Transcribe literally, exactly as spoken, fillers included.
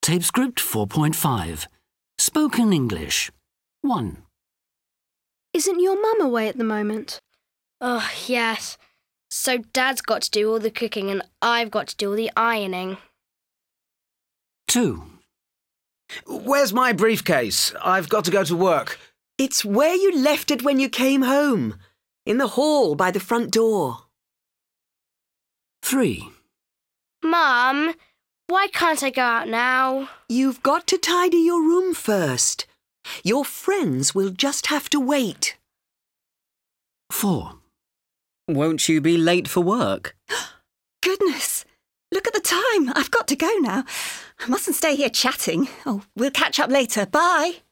Tape script four point five. Spoken English. one. Isn't your mum away at the moment? Oh, yes. So Dad's got to do all the cooking and I've got to do all the ironing. two. Where's my briefcase? I've got to go to work. It's where you left it when you came home. In the hall by the front door. three. Mum, why can't I go out now? You've got to tidy your room first. Your friends will just have to wait. four. Won't you be late for work? Goodness, look at the time. I've got to go now. I mustn't stay here chatting. Oh, we'll catch up later. Bye.